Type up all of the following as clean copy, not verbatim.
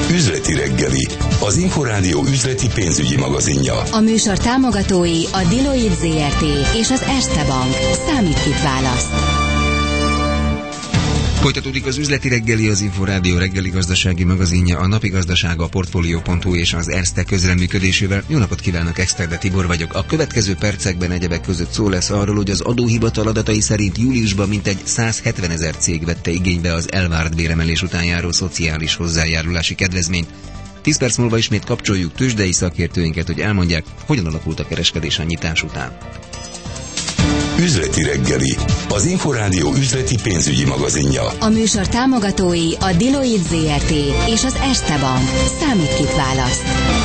Üzleti reggeli, az Inforádió üzleti pénzügyi magazinja. A műsor támogatói a Deloitte ZRT és az Erste Bank. Számít, kit választ. Folytatódik az üzleti reggeli, az Inforádió reggeli gazdasági magazinja, a napi gazdasága, a Portfolio.hu és az Erste közreműködésével. Jó napot kívánok, Exterde Tibor vagyok. A következő percekben egyebek között szó lesz arról, hogy az adóhivatal adatai szerint júliusban mintegy 170 000 cég vette igénybe az elvárt béremelés után járó szociális hozzájárulási kedvezményt. 10 perc múlva ismét kapcsoljuk tőzsdei szakértőinket, hogy elmondják, hogyan alakult a kereskedés a nyitás után. Üzleti reggeli, az Inforádió üzleti pénzügyi magazinja. A műsor támogatói a Deloitte ZRT és az Erste Bank. Számít, kit választ.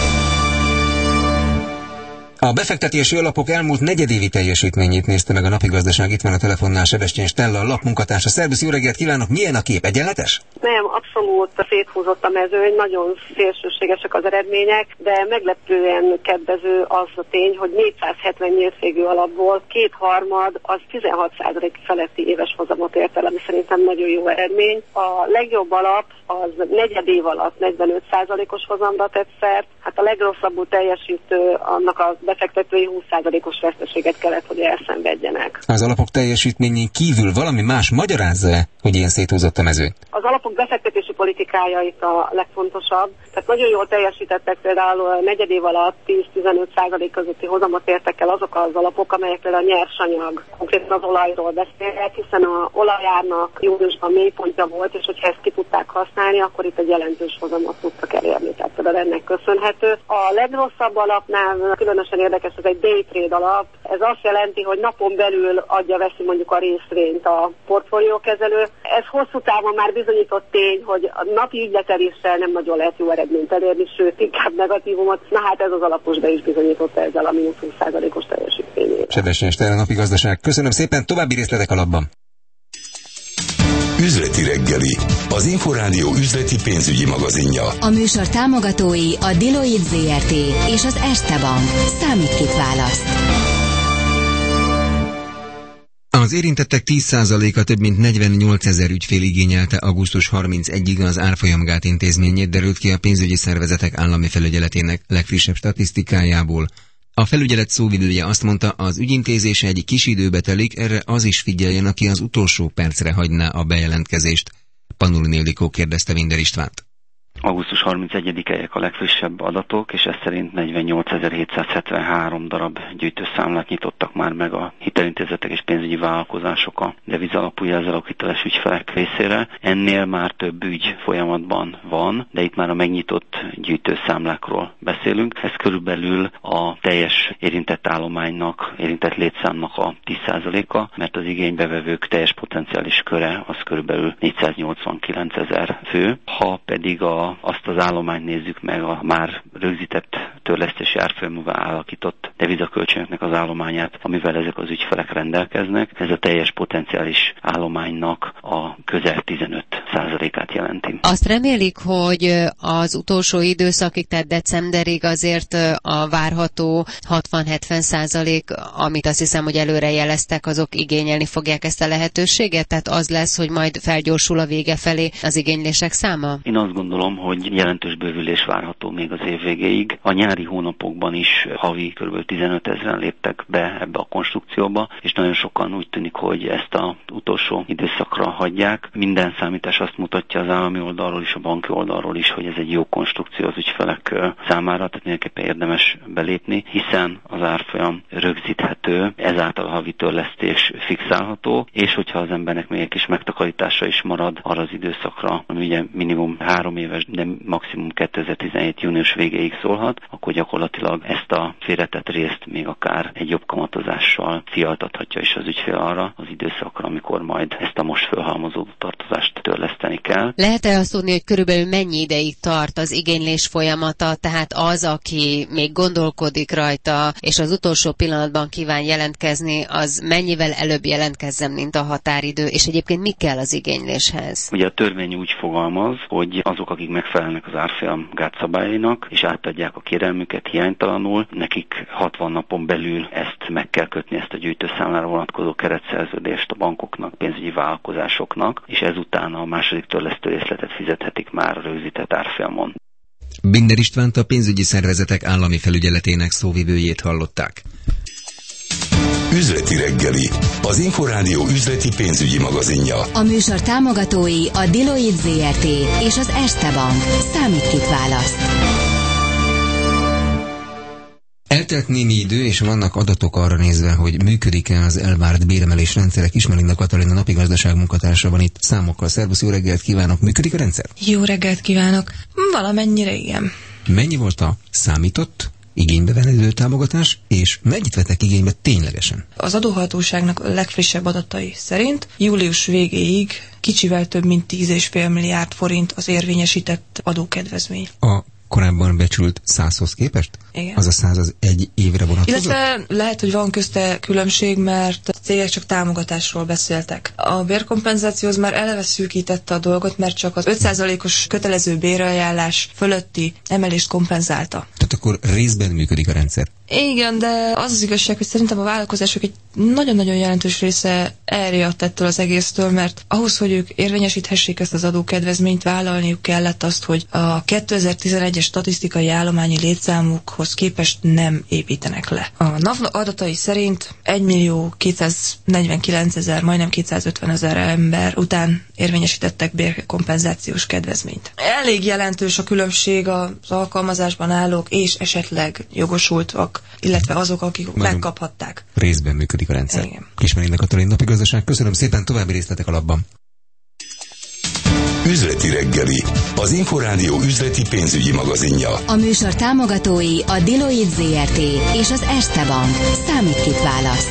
A befektetési alapok elmúlt negyedévi teljesítményét nézte meg a napi gazdaság. Itt van a telefonnál Sebestyén Stella, a lap munkatársa. Szervusz, jó reggelt kívánok! Milyen a kép? Egyenletes? Nem, abszolút széthúzott a mezőny, nagyon szélsőségesek az eredmények, de meglepően kedvező az a tény, hogy 470 nyíltségű alapból kétharmad az 16% feletti éves hozamot ért el, ami szerintem nagyon jó eredmény. A legjobb alap az negyed év alatt 45%-os hozamra tett szert, hát a legrosszabbul teljesítő annak a befektetői 20%-os veszteséget kellett, hogy elszenvedjenek. Az alapok teljesítményén kívül valami más magyarázza, hogy ilyen széthúzott a mezőny? Az alapok befektetési politikája itt a legfontosabb. Tehát nagyon jól teljesítettek, például negyed év alatt 10-15% közötti hozamot értek el azok az alapok, amelyek például a nyersanyag, konkrétan az olajról beszélnek, hiszen az olajárnak júliusban mélypontja volt, és hogyha ezt ki tudták használni, akkor itt egy jelentős hozamot tudtak elérni. Tehát például ennek köszönhető. A legrosszabb alapnál különösen érdekes, ez egy day trade alap. Ez azt jelenti, hogy napon belül veszi mondjuk a részvényt a portfóliókezelő. Ez hosszú távon már bizonyított tény, hogy a napi ügyleteléssel nem nagyon lehet jó eredményt elérni, sőt inkább negatívumot. Na hát ez az alapos be is bizonyította ezzel a mínusz 20%-os teljesítményével. Sebestyén Stella, napi gazdaság. Köszönöm szépen, további részletek a labban. Üzleti reggeli, az Inforádió üzleti pénzügyi magazinja. A műsor támogatói a Deloitte ZRT és az Erste Bank. Számít, kit választ. Az érintettek 10%-a több mint 48 000 ügyfél igényelte augusztus 31-ig az árfolyamgát intézményét, derült ki a pénzügyi szervezetek állami felügyeletének legfrissebb statisztikájából. A felügyelet szóvivője azt mondta, az ügyintézése egy kis időbe telik, erre az is figyeljen, aki az utolsó percre hagyná a bejelentkezést. Panulin Ildikó kérdezte Winder Istvánt. Augusztus 31-ek a legfrissebb adatok, és ez szerint 48.773 darab gyűjtőszámlát nyitottak már meg a hitelintézetek és pénzügyi vállalkozások a devizalapú jelzálog hiteles ügyfelek részére. Ennél már több ügy folyamatban van, de itt már a megnyitott gyűjtőszámlákról beszélünk. Ez körülbelül a teljes érintett állománynak, érintett létszámnak a 10%-a, mert az igénybevevők teljes potenciális köre az körülbelül 489 000 fő. Ha pedig azt az állományt nézzük meg, a már rögzített törlesztési árfolyamúvá alakított devizakölcsönöknek az állományát, amivel ezek az ügyfelek rendelkeznek. Ez a teljes potenciális állománynak a közel 15%-át jelenti. Azt remélik, hogy az utolsó időszakig, tehát decemberig azért a várható 60-70%, amit azt hiszem, hogy előre jeleztek, azok igényelni fogják ezt a lehetőséget? Tehát az lesz, hogy majd felgyorsul a vége felé az igénylések száma? Én azt gondolom, hogy jelentős bővülés várható még az év végéig. A nyári hónapokban is havi kb. 15 000 léptek be ebbe a konstrukcióba, és nagyon sokan úgy tűnik, hogy ezt az utolsó időszakra hagyják. Minden számítás azt mutatja az állami oldalról is, a banki oldalról is, hogy ez egy jó konstrukció az ügyfelek számára, tehát mindenképpen érdemes belépni, hiszen az árfolyam rögzíthető, ezáltal a havi törlesztés fixálható, és hogyha az embernek még egy kis megtakarítása is marad arra az időszakra, ami ugye minimum 3 éves, de maximum 2017. június végéig szólhat, akkor gyakorlatilag ezt a félretett részt még akár egy jobb kamatozással fialtathatja is az ügyfél arra az időszakra, amikor majd ezt a most fölhalmozódó tartozást törleszteni kell. Lehet-e azt tudni, hogy körülbelül mennyi ideig tart az igénylés folyamata, tehát az, aki még gondolkodik rajta, és az utolsó pillanatban kíván jelentkezni, az mennyivel előbb jelentkezzen, mint a határidő, és egyébként mi kell az igényléshez? Ugye a törvény úgy fogalmaz, hogy azok, akik megfelelnek az árfolyam gátszabályainak, és átadják a kérelmüket hiánytalanul, nekik 60 napon belül ezt meg kell kötni, ezt a gyűjtőszámlára vonatkozó keretszerződést a bankoknak, pénzügyi vállalkozásoknak, és ezután a második törlesztő részletet fizethetik már a rögzített árfolyamon. Binder Istvánt, a pénzügyi szervezetek állami felügyeletének szóvivőjét hallották. Üzleti reggeli, az Inforádió üzleti pénzügyi magazinja. A műsor támogatói a Deloitte ZRT és az Erste Bank. Számít kit választ. Eltelt némi idő, és vannak adatok arra nézve, hogy működik-e az elvárt béremelés rendszerek. Ismerlinda Katalin, a Napigazdaság munkatársa van itt számokkal. Szervusz, jó reggelt kívánok! Működik a rendszer? Jó reggelt kívánok! Valamennyire igen. Mennyi volt a számított igénybe venedő támogatás, és mennyit vettek igénybe ténylegesen? Az adóhatóságnak a legfrissebb adatai szerint július végéig kicsivel több mint 10,5 milliárd forint az érvényesített adókedvezmény. A korábban becsült 100-hoz képest? Igen. Az a 100 az egy évre vonatkozott? Illetve lehet, hogy van közte különbség, mert a cégek csak támogatásról beszéltek. A bérkompenzációhoz már eleve szűkítette a dolgot, mert csak az 5%-os kötelező bérajánlás fölötti emelést kompenzálta. Tehát akkor részben működik a rendszer? Igen, de az igazság, hogy szerintem a vállalkozások egy nagyon-nagyon jelentős része elriadt ettől az egésztől, mert ahhoz, hogy ők érvényesíthessék ezt az adókedvezményt, vállalniuk kellett azt, hogy a 2011-es statisztikai állományi létszámukhoz képest nem építenek le. A NAV adatai szerint 1.249.000, majdnem 250.000 ember után érvényesítettek bérkompenzációs kedvezményt. Elég jelentős a különbség az alkalmazásban állók és esetleg jogosultak, illetve azok, akik megkaphatták. Részben működik a rendszer. Igen. Ismerlinda Katalin, Napigazdaság. Köszönöm szépen, további részletek a labban. Üzleti reggeli, az Inforádió üzleti pénzügyi magazinja. A műsor támogatói a Deloitte ZRT és az Erste Bank. Számít kit választ.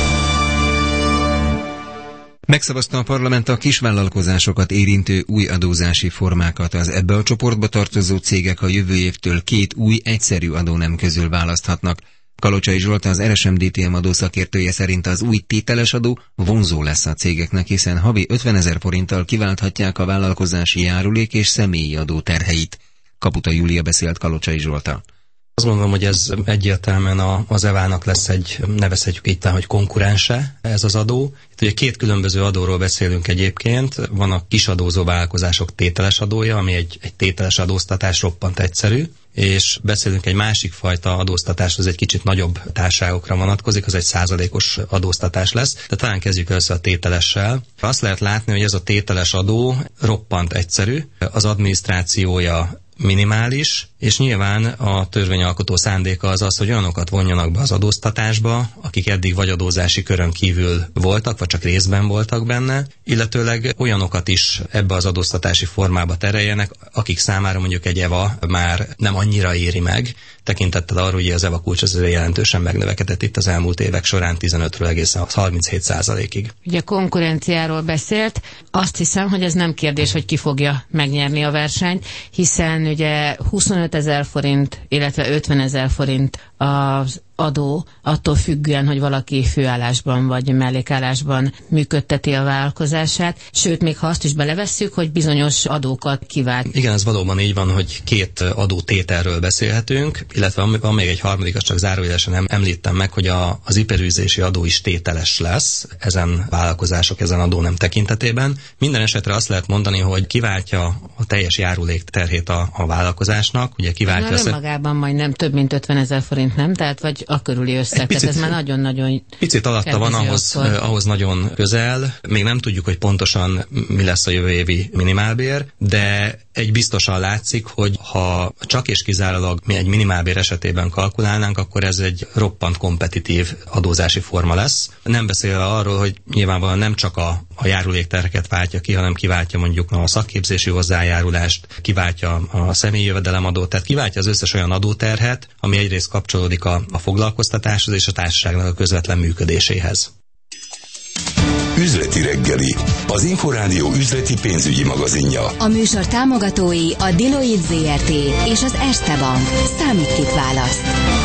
Megszavazta a parlament a kisvállalkozásokat érintő új adózási formákat. Az ebbe a csoportba tartozó cégek a jövő évtől 2 új egyszerű adónem közül választhatnak. Kalocsai Zsolt, az RSMDTM adószakértője szerint az új tételes adó vonzó lesz a cégeknek, hiszen havi 50 000 forinttal kiválthatják a vállalkozási járulék és személyi adó terheit. Kaputa Júlia beszélt Kalocsai Zsolttal. Azt gondolom, hogy ez egyértelműen az EVA-nak lesz egy, nevezhetjük így, hogy konkurense ez az adó. Itt ugye 2 különböző adóról beszélünk egyébként. Van a kisadózó vállalkozások tételes adója, ami egy tételes adóztatás, roppant egyszerű, és beszélünk egy másik fajta adóztatás, az egy kicsit nagyobb társaságokra vonatkozik, az egy 100%-os adóztatás lesz. De talán kezdjük össze a tételessel. Azt lehet látni, hogy ez a tételes adó roppant egyszerű, az adminisztrációja minimális, és nyilván a törvényalkotó szándéka az, hogy olyanokat vonjanak be az adóztatásba, akik eddig vagy adózási körön kívül voltak, vagy csak részben voltak benne, illetőleg olyanokat is ebbe az adóztatási formába tereljenek, akik számára mondjuk egy EVA már nem annyira éri meg, tekintettel arra, hogy az EVA kulcs az jelentősen megnövekedett itt az elmúlt évek során 15-ről egészen 37%-ig. Ugye konkurenciáról beszélt, azt hiszem, hogy ez nem kérdés, hogy ki fogja megnyerni a versenyt, hiszen ugye 25 000 forint, illetve 50 000 forint az adó, attól függően, hogy valaki főállásban vagy mellékállásban működteti a vállalkozását, sőt, még ha azt is belevesszük, hogy bizonyos adókat kivált. Igen, ez valóban így van, hogy 2 adótételről beszélhetünk, illetve van még egy harmadik, azt csak zárójelesen említem meg, hogy az iparűzési adó is tételes lesz ezen vállalkozások, ezen adó nem tekintetében. Minden esetre azt lehet mondani, hogy kiváltja a teljes járulék terhét a vállalkozásnak, ugye kiváltja ezt. Önmagában majdnem több mint 50 000 forint, nem? Tehát vagy a körüli összeg, tehát ez már nagyon-nagyon picit alatta van, ahhoz nagyon közel. Még nem tudjuk, hogy pontosan mi lesz a jövő évi minimálbér, de egy biztosan látszik, hogy ha csak és kizárólag mi egy minimálbér esetében kalkulálnánk, akkor ez egy roppant kompetitív adózási forma lesz. Nem beszélve arról, hogy nyilvánvalóan nem csak a járulékterheket váltja ki, hanem kiváltja mondjuk a szakképzési hozzájárulást, kiváltja a személyi jövedelemadót, tehát kiváltja az összes olyan adóterhet, ami egyrészt kapcsolódik a foglalkoztatáshoz és a társaságnak a közvetlen működéséhez. Üzleti reggeli, az Inforádió üzleti pénzügyi magazinja. A műsor támogatói a Deloitte ZRT és az Erste Bank. Számít kit választ.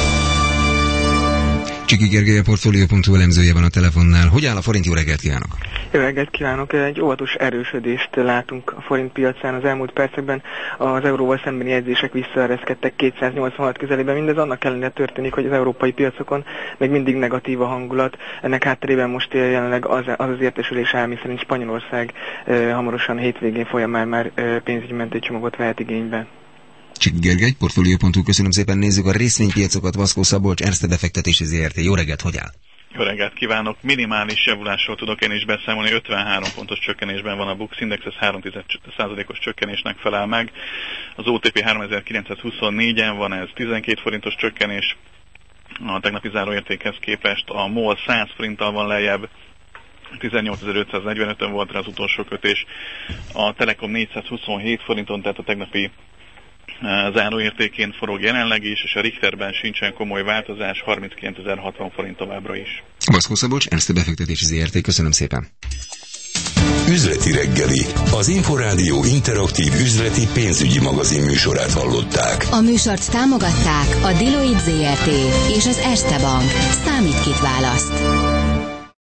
Csiki Gergely, a Portfolio.hu elemzője van a telefonnál. Hogy áll a forint? Jó reggelt kívánok! Jó reggelt kívánok! Egy óvatos erősödést látunk a forint piacán az elmúlt percekben. Az euróval szembeni jegyzések visszaereszkedtek 286 közelében. Mindez annak ellenére történik, hogy az európai piacokon még mindig negatív a hangulat. Ennek hátterében most jelenleg az értesülés áll, miszerint Spanyolország hamarosan hétvégén folyamán már pénzügyi mentőcsomagot vehet igénybe. Csik Gergely, Portfolio.hu, köszönöm szépen, nézzük a részvénypiacokat. Vaszkó Szabolcs, Erste befektetési ZRT. Jó reggelt, hogy áll? Jó reggelt kívánok! Minimális javulásról tudok én is beszámolni, 53 pontos csökkenésben van a Bux Index, ez 3,1%-os csökkenésnek felel meg. Az OTP 3924-en van, ez 12 forintos csökkenés a tegnapi záróértékhez képest. A MOL 100 forinttal van lejjebb, 18.545-ön volt rá az utolsó kötés. A Telekom 427 forinton, tehát a tegnapi záróértékén forog jelenleg is, és a Richterben sincsen komoly változás, 39.060 forint továbbra is. Vaszkó Szabolcs, Erste befektetési ZRT, köszönöm szépen. Üzleti reggeli, az Inforádió interaktív üzleti pénzügyi magazin műsorát hallották. A műsort támogatták a Deloitte ZRT és az Erste Bank. Számít, kit választ.